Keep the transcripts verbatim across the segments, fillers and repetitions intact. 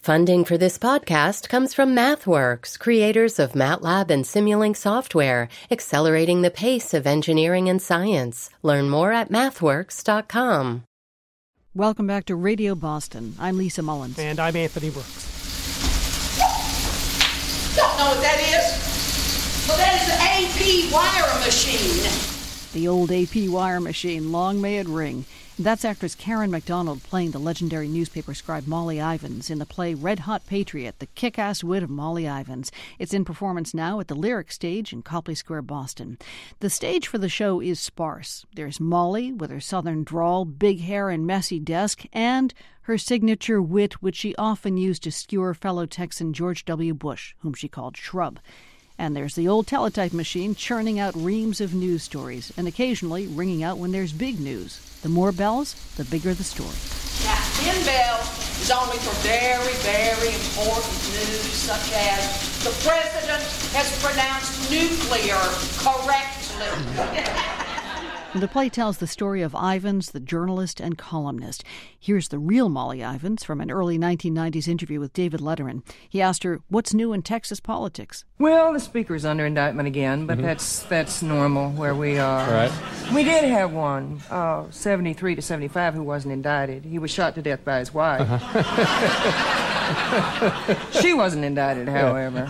Funding for this podcast comes from MathWorks, creators of MATLAB and Simulink software, accelerating the pace of engineering and science. Learn more at mathworks dot com. Welcome back to Radio Boston. I'm Lisa Mullins. And I'm Anthony Brooks. Don't know what that is? Well, that is an A P wire machine. The old A P wire machine, long may it ring. That's actress Karen MacDonald playing the legendary newspaper scribe Molly Ivins in the play Red Hot Patriot, the kick-ass wit of Molly Ivins. It's in performance now at the Lyric Stage in Copley Square, Boston. The stage for the show is sparse. There's Molly with her southern drawl, big hair and messy desk, and her signature wit, which she often used to skewer fellow Texan George W. Bush, whom she called Shrub. And there's the old teletype machine churning out reams of news stories and occasionally ringing out when there's big news. The more bells, the bigger the story. Now, ten bells is only for very, very important news, such as the president has pronounced nuclear correctly. The play tells the story of Ivins, the journalist and columnist. Here's the real Molly Ivins from an early nineteen nineties interview with David Letterman. He asked her, what's new in Texas politics? Well, the speaker's under indictment again, but mm-hmm. that's that's normal where we are. Right. We did have one, uh, seventy-three to seventy-five, who wasn't indicted. He was shot to death by his wife. Uh-huh. She wasn't indicted, however.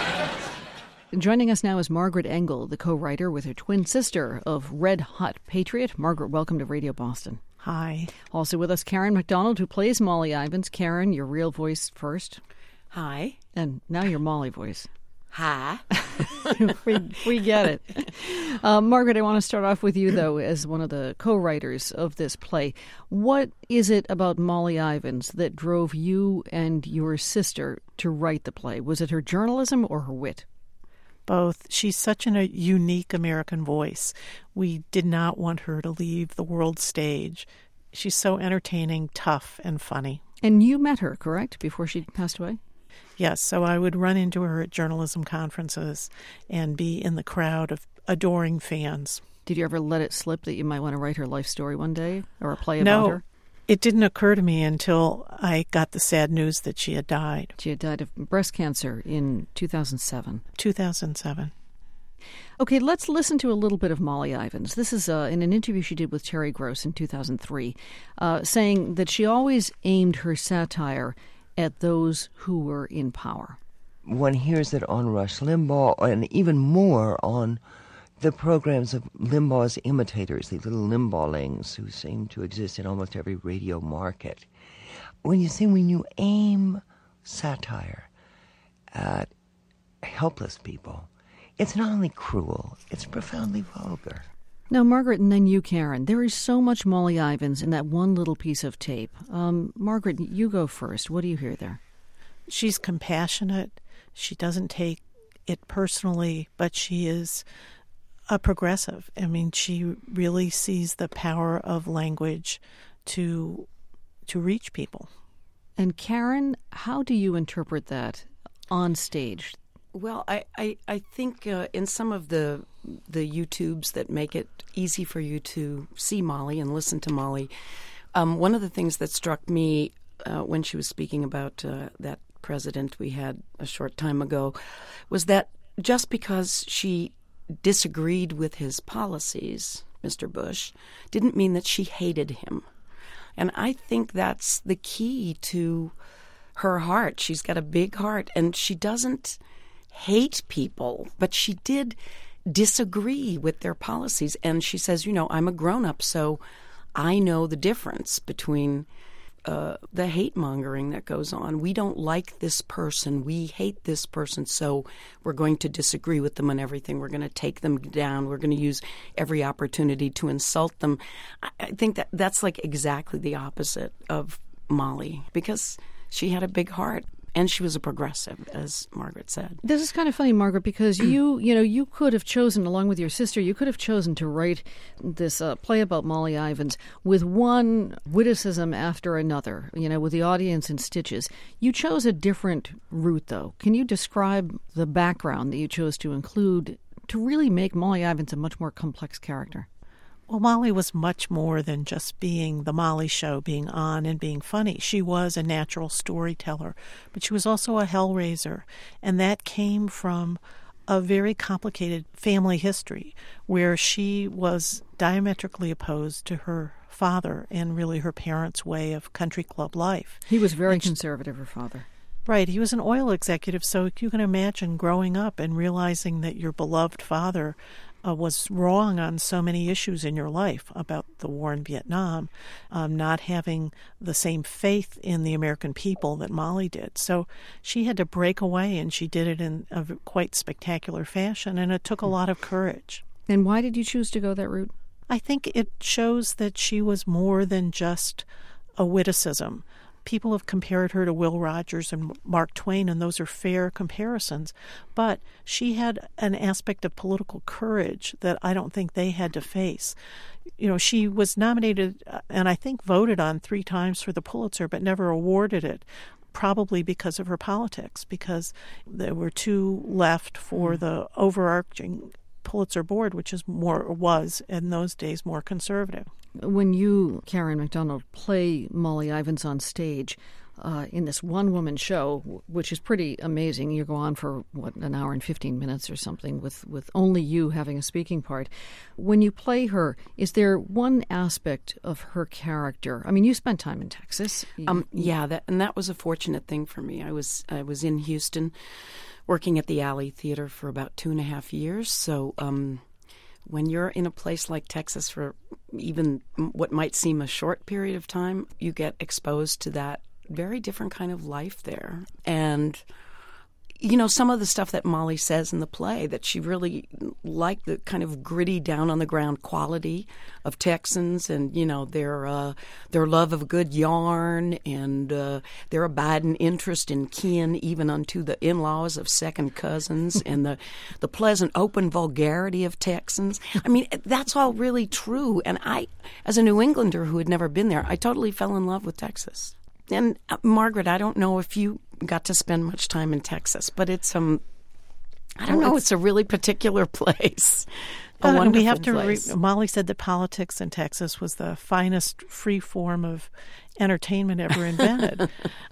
Joining us now is Margaret Engel, the co-writer with her twin sister of Red Hot Patriot. Margaret, welcome to Radio Boston. Hi. Also with us, Karen MacDonald, who plays Molly Ivins. Karen, your real voice first. Hi. And now your Molly voice. Hi. we, we get it. Uh, Margaret, I want to start off with you, though, as one of the co-writers of this play. What is it about Molly Ivins that drove you and your sister to write the play? Was it her journalism or her wit? Both. She's such an, a unique American voice. We did not want her to leave the world stage. She's so entertaining, tough, and funny. And you met her, correct, before she passed away? Yes, so I would run into her at journalism conferences and be in the crowd of adoring fans. Did you ever let it slip that you might want to write her life story one day or a play about no, her? It didn't occur to me until I got the sad news that she had died. She had died of breast cancer in two thousand seven. two thousand seven. Okay, let's listen to a little bit of Molly Ivins. This is uh, in an interview she did with Terry Gross in two thousand three, uh, saying that she always aimed her satire at those who were in power. One hears it on Rush Limbaugh and even more on the programs of Limbaugh's imitators, the little Limbaugh'lings who seem to exist in almost every radio market. When you say when you aim satire at helpless people, it's not only cruel, it's profoundly vulgar. Now, Margaret, and then you, Karen, there is so much Molly Ivins in that one little piece of tape. Um, Margaret, you go first. What do you hear there? She's compassionate. She doesn't take it personally, but she is a progressive. I mean, she really sees the power of language to to reach people. And Karen, how do you interpret that on stage? Well, I, I, I think uh, in some of the the YouTubes that make it easy for you to see Molly and listen to Molly, um, one of the things that struck me uh, when she was speaking about uh, that president we had a short time ago was that just because she disagreed with his policies, Mister Bush, didn't mean that she hated him. And I think that's the key to her heart. She's got a big heart, and she doesn't hate people, but she did disagree with their policies. And she says, you know, I'm a grown-up, so I know the difference between uh, the hate-mongering that goes on. We don't like this person. We hate this person, so we're going to disagree with them on everything. We're going to take them down. We're going to use every opportunity to insult them. I, I think that that's like exactly the opposite of Molly, because she had a big heart. And she was a progressive, as Margaret said. This is kind of funny, Margaret, because you, you know, you could have chosen, along with your sister, you could have chosen to write this uh, play about Molly Ivins with one witticism after another, you know, with the audience in stitches. You chose a different route, though. Can you describe the background that you chose to include to really make Molly Ivins a much more complex character? Well, Molly was much more than just being the Molly Show, being on and being funny. She was a natural storyteller, but she was also a hellraiser, and that came from a very complicated family history where she was diametrically opposed to her father and really her parents' way of country club life. He was very and conservative, she, her father. Right. He was an oil executive, so you can imagine growing up and realizing that your beloved father uh, was wrong on so many issues in your life about the war in Vietnam, um, not having the same faith in the American people that Molly did. So she had to break away, and she did it in a quite spectacular fashion, and it took a lot of courage. And why did you choose to go that route? I think it shows that she was more than just a witticism. People have compared her to Will Rogers and Mark Twain, and those are fair comparisons. But she had an aspect of political courage that I don't think they had to face. You know, she was nominated and I think voted on three times for the Pulitzer, but never awarded it, probably because of her politics, because there were two left for mm. the overarching Pulitzer board, which is more was in those days more conservative. When you, Karen MacDonald, play Molly Ivins on stage uh, in this one-woman show, which is pretty amazing, you go on for, what, an hour and fifteen minutes or something with, with only you having a speaking part. When you play her, is there one aspect of her character? I mean, you spent time in Texas. Um, yeah, that, and that was a fortunate thing for me. I was I was in Houston working at the Alley Theater for about two and a half years, so... Um, When you're in a place like Texas for even what might seem a short period of time, you get exposed to that very different kind of life there. And, you know, some of the stuff that Molly says in the play, that she really liked the kind of gritty, down-on-the-ground quality of Texans and, you know, their uh, their love of good yarn and uh, their abiding interest in kin, even unto the in-laws of second cousins, and the, the pleasant, open vulgarity of Texans. I mean, that's all really true. And I, as a New Englander who had never been there, I totally fell in love with Texas. And, uh, Margaret, I don't know if you got to spend much time in Texas, but it's um, I don't know, it's, it's a really particular place. A uh, wonderful we have to. place. Re- Molly said that politics in Texas was the finest free form of entertainment ever invented,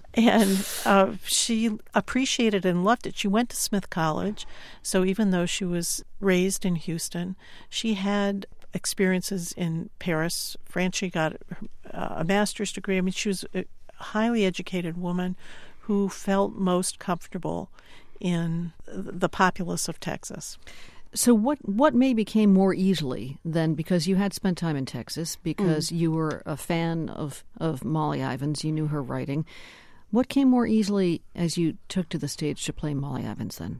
and uh, she appreciated and loved it. She went to Smith College, so even though she was raised in Houston, she had experiences in Paris, France. She got uh, a master's degree. I mean, she was a highly educated woman who felt most comfortable in the populace of Texas. So what what maybe came more easily than, because you had spent time in Texas, because mm. you were a fan of, of Molly Ivins, you knew her writing. What came more easily as you took to the stage to play Molly Ivins then?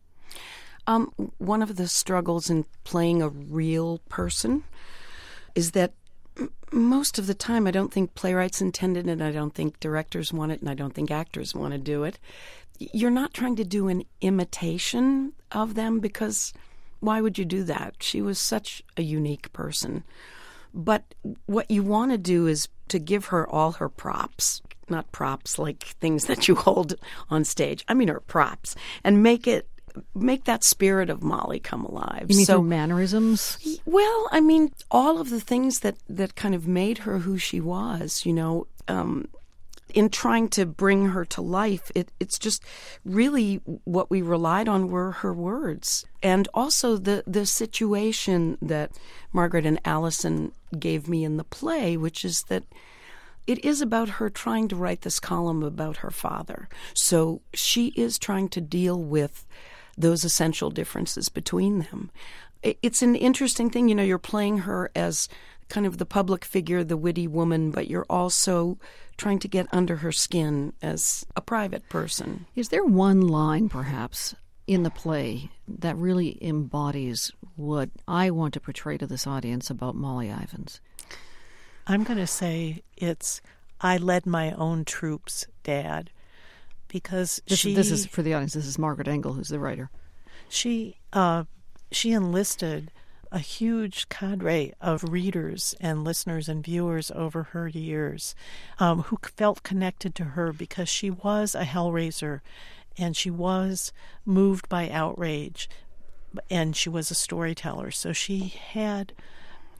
Um, one of the struggles in playing a real person is that most of the time, I don't think playwrights intended it, I don't think directors want it, and I don't think actors want to do it. You're not trying to do an imitation of them, because why would you do that? She was such a unique person. But what you want to do is to give her all her props, not props like things that you hold on stage. I mean her props, and make it make that spirit of Molly come alive. You mean so, through mannerisms? Well, I mean, all of the things that, that kind of made her who she was, you know, um, in trying to bring her to life, it, it's just really what we relied on were her words. And also the, the situation that Margaret and Allison gave me in the play, which is that it is about her trying to write this column about her father. So she is trying to deal with those essential differences between them. It's an interesting thing, you know, you're playing her as kind of the public figure, the witty woman, but you're also trying to get under her skin as a private person. Is there one line, perhaps, in the play that really embodies what I want to portray to this audience about Molly Ivins? I'm going to say it's, I led my own troops, Dad. Because this, she, this is for the audience. This is Margaret Engel, who's the writer. She uh, she enlisted a huge cadre of readers and listeners and viewers over her years, um, who felt connected to her because she was a hellraiser, and she was moved by outrage, and she was a storyteller. So she had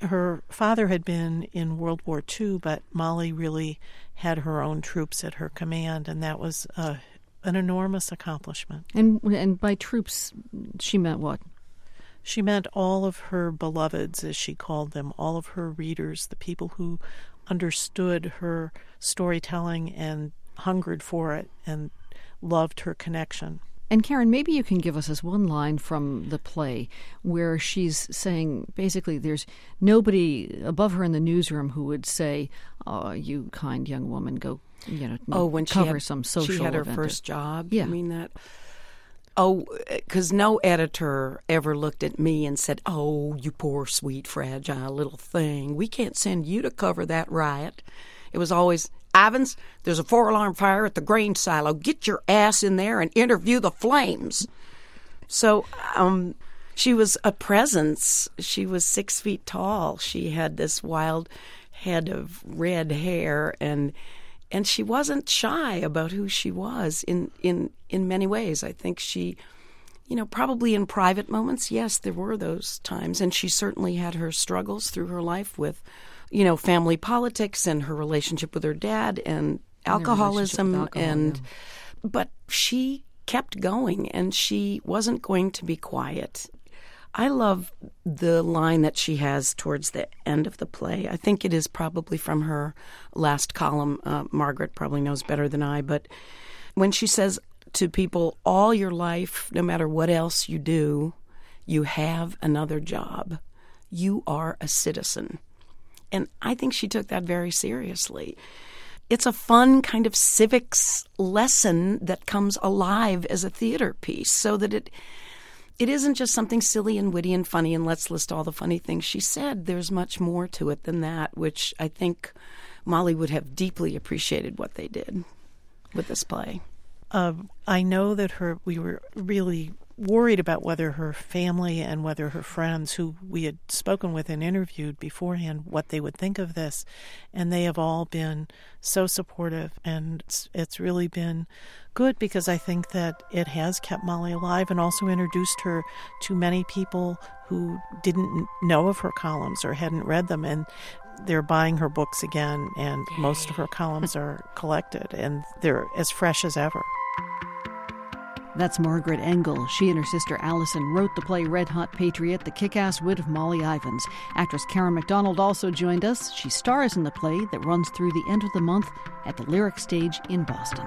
her father had been in World War Two, but Molly really had her own troops at her command, and that was uh, an enormous accomplishment. And and by troops, she meant what? She meant all of her beloveds, as she called them, all of her readers, the people who understood her storytelling and hungered for it and loved her connection. And Karen, maybe you can give us this one line from the play where she's saying, basically, there's nobody above her in the newsroom who would say, "Oh, you kind young woman, go, you know, oh, when cover she had, some social she had her event." first job. Yeah. You mean that? Oh, because no editor ever looked at me and said, "Oh, you poor, sweet, fragile little thing. We can't send you to cover that riot." It was always, "Ivins, there's a four-alarm fire at the grain silo. Get your ass in there and interview the flames." So um, she was a presence. She was six feet tall. She had this wild head of red hair, and and she wasn't shy about who she was in, in, in many ways. I think she, you know, probably in private moments, yes, there were those times, and she certainly had her struggles through her life with, you know, family politics and her relationship with her dad and alcoholism, and, alcohol, and yeah. But she kept going, and she wasn't going to be quiet. I love the line that she has towards the end of the play. I think it is probably from her last column. Uh, Margaret probably knows better than I, but when she says to people, all your life, no matter what else you do, you have another job. You are a citizen. And I think she took that very seriously. It's a fun kind of civics lesson that comes alive as a theater piece, so that it it isn't just something silly and witty and funny and let's list all the funny things she said. There's much more to it than that, which I think Molly would have deeply appreciated what they did with this play. Uh, I know that her we were really worried about whether her family and whether her friends who we had spoken with and interviewed beforehand, what they would think of this. And they have all been so supportive, and it's, it's really been good, because I think that it has kept Molly alive and also introduced her to many people who didn't know of her columns or hadn't read them, and they're buying her books again, and most of her columns are collected, and they're as fresh as ever. That's Margaret Engel. She and her sister Allison wrote the play Red Hot Patriot, the kick-ass wit of Molly Ivins. Actress Karen MacDonald also joined us. She stars in the play that runs through the end of the month at the Lyric Stage in Boston.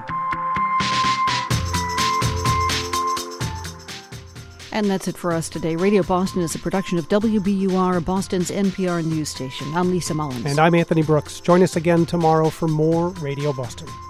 And that's it for us today. Radio Boston is a production of W B U R, Boston's N P R news station. I'm Lisa Mullins. And I'm Anthony Brooks. Join us again tomorrow for more Radio Boston.